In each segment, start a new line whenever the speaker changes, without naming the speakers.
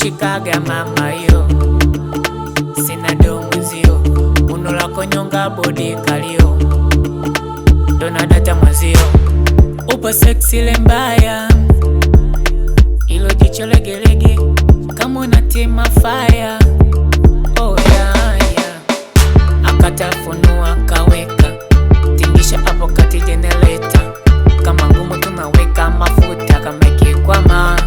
shikaga mama yo, sina domuzio, uno lako nyonga body kalio, dona data mwazio, upo sexy lembaya, ilo jicho legelege, kama unatima fire. Oh yeah, yeah. Akatafunua kaweka, tingisha hapo kati generator, kama ngumu tunaweka mafuta kama ikikwama.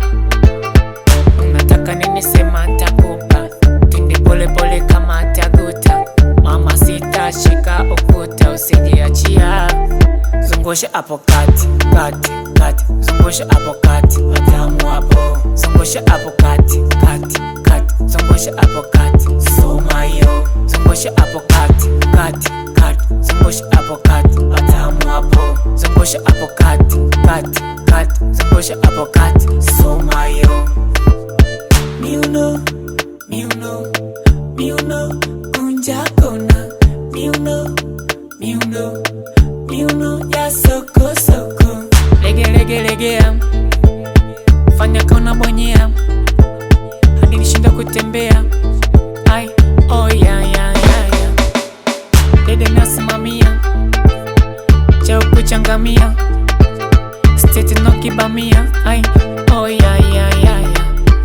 Unataka nini sema takupa, twende pole pole kama taguta, mama sita shika ukuta usijiachia. Zungusha hapo kati, kati, kati, zungusha hapo kati, matamu hapo. Zungusha hapo kati, kati, kati, zungusha hapo kati, soma yo. Zungusha hapo kati, kati, kati, zungusha hapo kati, matamu hapo. Zungusha hapo kati, kati, kati, zungusha hapo kati, soma yo. Miuno, miuno, miuno, kunja kona. Miuno, miuno, miuno ya soko soko. Lege lege legea, fanya kauna bonyea, hadi nishinda kutembea. Ai, oh yeah yeah yeah yeah. Dede nasimamia, chao kuchangamia, state no kibamia. Ai, oh yeah yeah yeah yeah.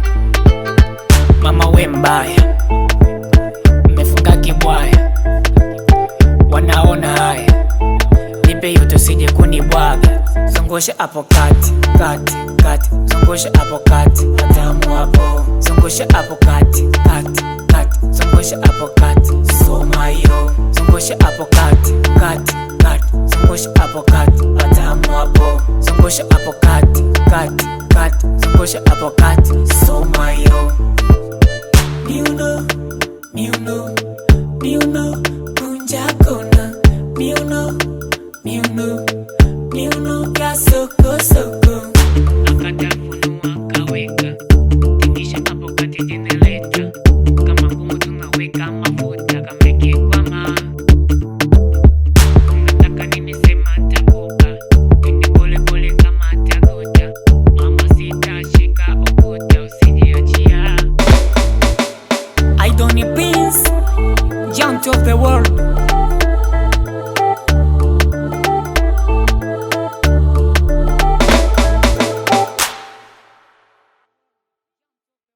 Mama we mbaya, mmefunga kibwaya, wanaona haya, nipe yote usije kunibwaga. Zungusha hapo kati, kati, kati, zungusha hapo kati, matamu hapo. Zungusha hapo kati, kati, kati, zungusha hapo kati, soma yo. Zungusha hapo kati, kati, kati, zungusha hapo kati, matamu hapo. Zungusha hapo kati, kati, kati, zungusha hapo kati, soma yo. Miuno,